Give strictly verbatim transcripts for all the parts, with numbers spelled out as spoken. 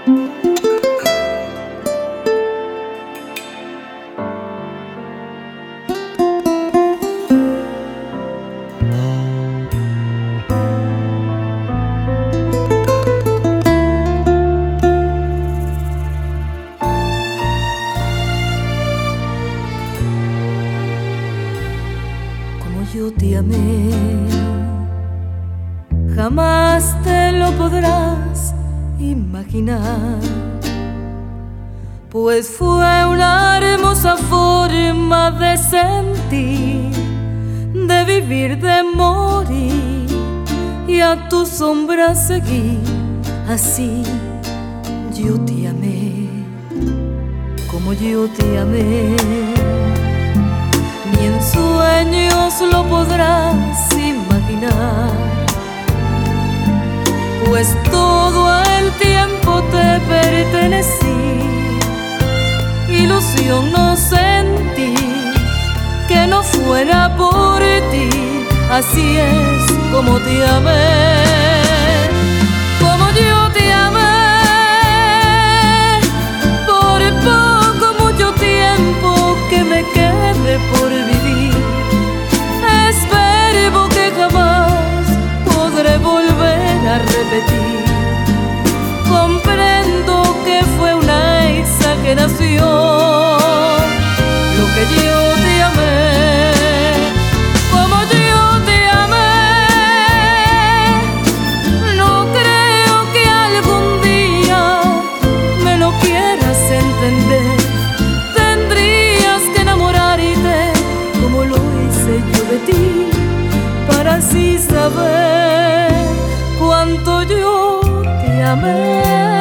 Yo te amé, jamás te lo podrás imaginar, pues fue una hermosa forma de sentir, de vivir, de morir, y a tu sombra seguir. Así yo te amé, como yo te amé. Ni en sueños lo podrás imaginar, pues todo el tiempo te pertenecí. Ilusión no sentí que no fuera por ti. Así es como te amé, como yo te amé. Por poco, mucho tiempo que me quede por vivir, es verbo que jamás podré volver a repetir. Comprendo que fue una exageración lo que yo te amé, como yo te amé. No creo que algún día me lo quieras entender. Tendrías que enamorarte como lo hice yo de ti, para así saber cuánto yo te amé.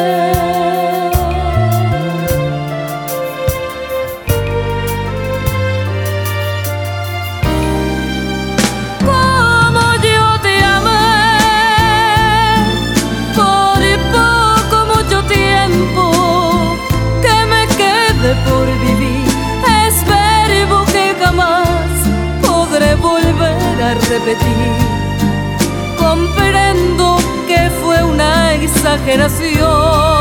Por vivir, es verbo que jamás podré volver a repetir. Comprendo que fue una exageración